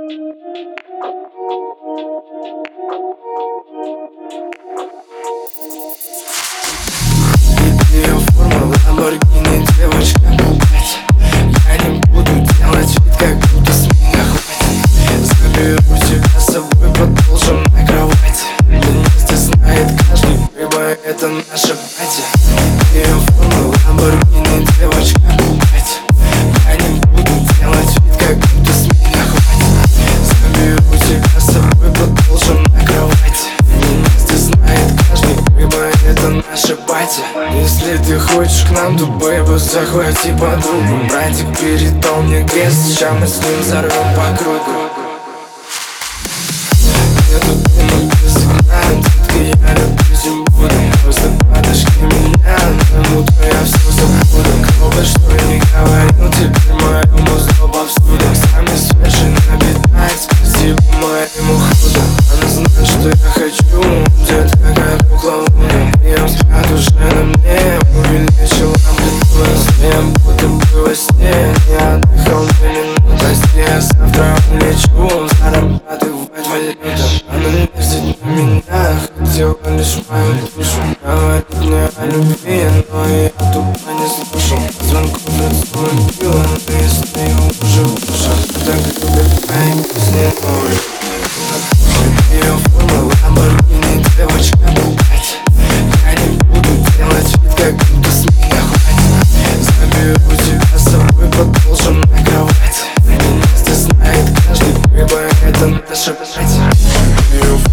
Ее форма Lamborghini, девочка, пугать. Я не буду делать вид, как будто с меня хватит. Заберу тебя с собой, продолжим на кровати. Вместе знает каждый, ибо это наша братья. Ее форма Lamborghini, девочка, пугать. Я не буду делать вид, как будто с меня хватит. Заберу тебя с собой, продолжим на кровати. Вместе знает каждый, ибо это наша батя. Если ты хочешь к нам, то, бэйба, захвати подругу. Братик передал мне крест, сейчас мы с ним взорвем по кругу. Нету дыма без огня, детка, я любить не буду. Просто подожди меня, на мутку я все забуду. Кто бы что ни говорил, теперь мою музыку повсюду. Сами свежий набитает, спасибо моему худу. Она знает, что я хочу, детка, как кукла Вуду. Ее взгляд уже на мне увеличил амплитуду. Смеем, будто бы во сне, не отдыхал 2 минуты. Я завтра улечу, зарабатывать валюту. Она лезет на меня, хотела лишь мою душу. Говорит мне о любви, но я тупо не слушал. Звонков отступила, но если ее уже ушел, так любит мои песни новые. Ее форма Lamborghini, девочка, пугать. Я не буду делать вид, как будто с меня хватит. Заберу тебя с собой, продолжим на кровати. Вместе знает каждый, ибо это наша братья. Ее